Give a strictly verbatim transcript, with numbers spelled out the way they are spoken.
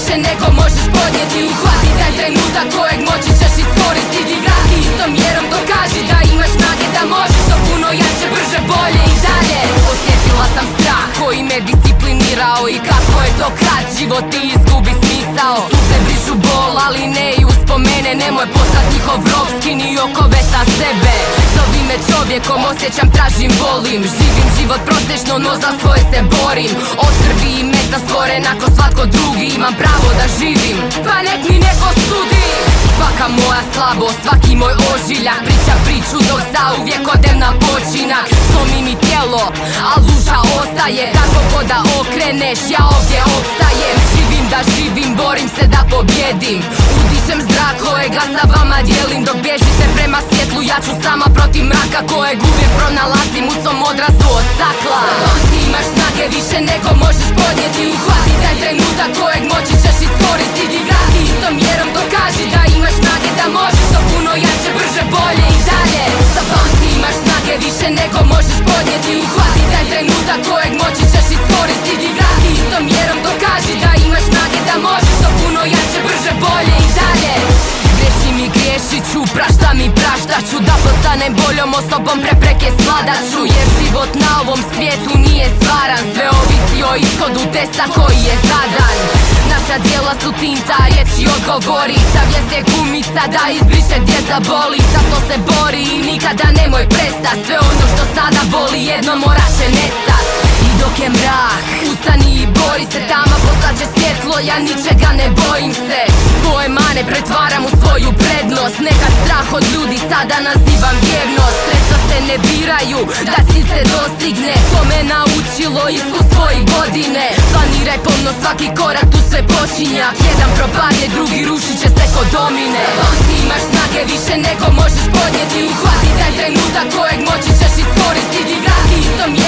više nego možeš podnijeti. Uhvati taj trenutak kojeg moći ćeš iskoristiti. Vrati istom mjerom, dokaži da imaš snage, da možeš to puno jače, brže, bolje i dalje. Osjetila sam strah koji me disciplinirao i kako je to kad život ti izgubi smisao. Suze brišu bol, ali ne i uspomene. Nemoj postat njihov rob, skini okove sa sebe. Zovi me čovjekom, osjećam, tražim, volim. Živim život prosječno, no za svoje se borim. Od krvi i mesa stvoren ako svatko drugi. Imam pravo da živim, pa nek mi neko sudi. Svaka moja slabost, svaki moj ožiljak priča priču dok zauvijek odem na počinak. Slomi mi tijelo, a duša ostaje. Kako god da okreneš, ja ovdje opstajem. Živim da živim, borim se da pobjedim. Udišem zrak kojega sa vama dijelim. Dok bježite prema svjetlu, ja ću sama protiv mraka kojeg uvijek pronalazim u svom odrazu od stakla. Ti imaš snage više nego možeš podnijeti. Uhvati taj trenutak kojeg moći ćeš iskoristiti. Vrati istom mjerom, dokaži da imaš snage, da možeš to puno jače, brže, bolje i dalje. Zapamti, imaš snage više nego možeš podnijeti. Uhvati taj trenutak kojeg moći ćeš iskoristiti. Vrati istom mjerom, dokaži da imaš snage, da možeš to puno jače, brže, bolje i dalje. Griješim i griješit ću, praštam i praštat ću. Da postanem boljom osobom, prepreke svladat ću. Jer život na ovom svijetu nije stvaran. Sve ovisi o ishodu testa koji je zadan. Naša djela su tinta, riječi odgovori. Savjest je gumica da izbriše gdje zaboli. Zato se bori i nikada nemoj prestat. Sve ono što sada boli jedno morat će nestat. I dok je mrak, ustani i bori se. Tama postaće svjetlo, ja ničega ne bojim se. Svoje mane pretvaram u svoju prednost. Nekad strah od ljudi sada nazivam vjernost. Sredstva se ne biraju, da si se dostigne. To me naučilo iskustvo i godine. Planiraj pomno svaki korak, tu sve počinje. Ak jedan propadne, drugi rušit će se ko domine. Ti imaš snage više nego možeš podnijeti. Uhvati taj trenutak kojeg moći ćeš iskoristiti. Vrati istom